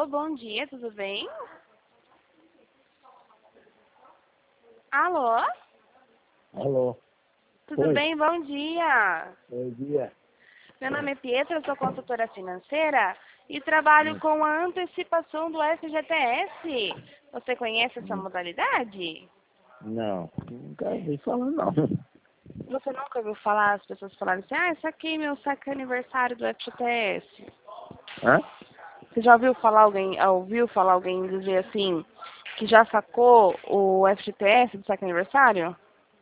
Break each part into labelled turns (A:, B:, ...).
A: Alô, bom dia, tudo bem? Alô?
B: Alô.
A: Tudo
B: Oi.
A: bem? Bom dia.
B: Bom dia.
A: Meu nome é Pietra, eu sou consultora financeira e trabalho
B: Hum,
A: com a antecipação do FGTS. Você conhece essa
B: hum.
A: modalidade?
B: Não, nunca ouvi falar não.
A: Você nunca ouviu falar, as pessoas falarem assim, saquei meu saque aniversário do FGTS.
B: Hã?
A: Você já ouviu falar alguém dizer assim, que já sacou o FGTS do saque aniversário?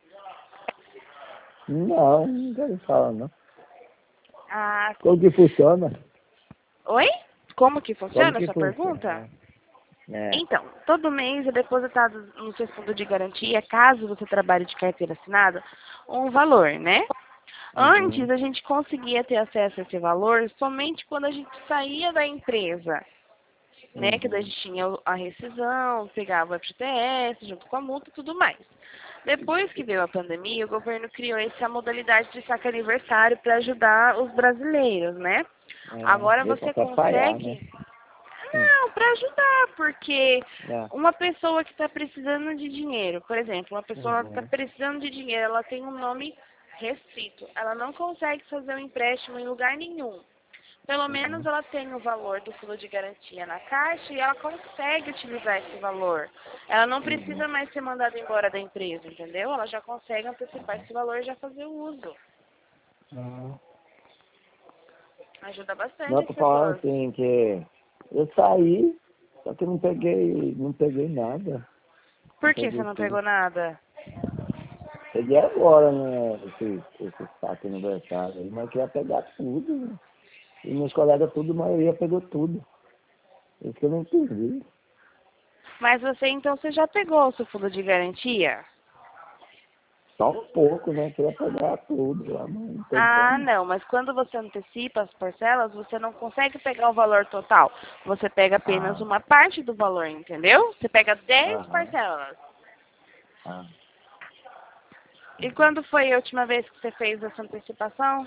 B: Não, nunca ouvi falar não.
A: Ah, sim.
B: Como que funciona?
A: Oi? Como que
B: Como
A: funciona
B: que
A: essa pergunta?
B: funciona? É.
A: Então, todo mês é depositado no seu fundo de garantia, caso você trabalhe de carteira assinada, um valor, né?
B: Uhum.
A: Antes a gente conseguia ter acesso a esse valor somente quando a gente saía da empresa, né? Que daí a
B: Uhum.
A: gente tinha a rescisão, pegava o FGTS junto com a multa e tudo mais. Depois que veio a pandemia, o governo criou essa modalidade de saque aniversário para ajudar os brasileiros, né?
B: É,
A: Agora
B: veio pra
A: você
B: atrapalhar, né?
A: consegue.
B: Hum.
A: Não, para ajudar, porque
B: É.
A: uma pessoa que está precisando de dinheiro, por exemplo, uma pessoa que está
B: Uhum.
A: precisando de dinheiro, ela tem um nome restrito, ela não consegue fazer um empréstimo em lugar nenhum. Pelo menos
B: Uhum.
A: ela tem o valor do fundo de garantia na caixa e ela consegue utilizar esse valor. Ela não
B: Uhum.
A: precisa mais ser mandada embora da empresa, entendeu? Ela já consegue antecipar esse valor e já fazer o uso.
B: Uhum.
A: Ajuda bastante
B: Não,
A: as
B: tô falando
A: pessoas.
B: assim que eu saí, só que não peguei nada. Não
A: Por que você
B: peguei
A: não
B: tudo.
A: pegou nada?
B: Peguei agora, né, esse saque aniversário aí, mas queria pegar tudo, né? E meus colegas, tudo, a maioria pegou tudo. Isso que eu não entendi.
A: Mas você já pegou o seu fundo de garantia?
B: Só um pouco, né? Queria pegar tudo lá, mas não tem
A: Ah,
B: como.
A: não, mas quando você antecipa as parcelas, você não consegue pegar o valor total. Você pega apenas
B: Ah,
A: uma parte do valor, entendeu? Você pega 10
B: aham,
A: parcelas.
B: ah.
A: E quando foi a última vez que você fez essa antecipação?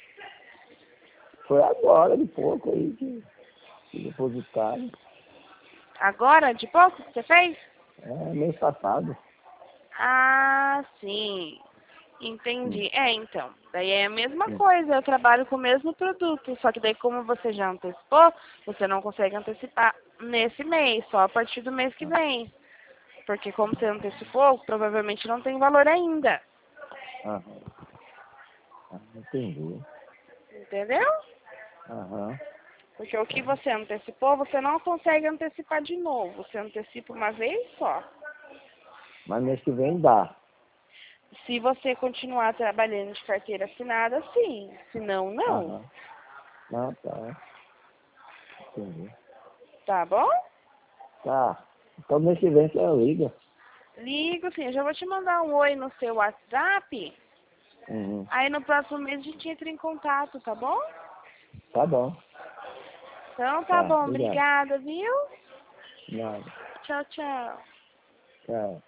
B: Foi agora, de pouco aí, que depositaram.
A: Agora, de pouco que você fez?
B: É, mês passado.
A: Ah, sim.
B: Hum,
A: Entendi. Então, daí é a mesma
B: hum.
A: coisa, eu trabalho com o mesmo produto, só que daí como você já antecipou, você não consegue antecipar nesse mês, só a partir do mês que
B: Ah,
A: vem. Porque como você antecipou, provavelmente não tem valor ainda.
B: aham, entendi.
A: Entendeu?
B: Aham,
A: Porque o que
B: tá.
A: você antecipou, você não consegue antecipar de novo. Você antecipa uma vez só.
B: Mas mês que vem dá.
A: Se você continuar trabalhando de carteira assinada, sim. Se não, não.
B: Aham, não, tá, entendi.
A: Tá bom?
B: Tá. Então mês que vem você liga.
A: Ligo, sim. Eu já vou te mandar um oi no seu WhatsApp.
B: Uhum.
A: Aí no próximo mês a gente entra em contato, tá bom?
B: Tá bom.
A: Então tá
B: Tá,
A: bom.
B: obrigado.
A: Obrigada, viu?
B: Nada.
A: Tchau, tchau.
B: Tchau.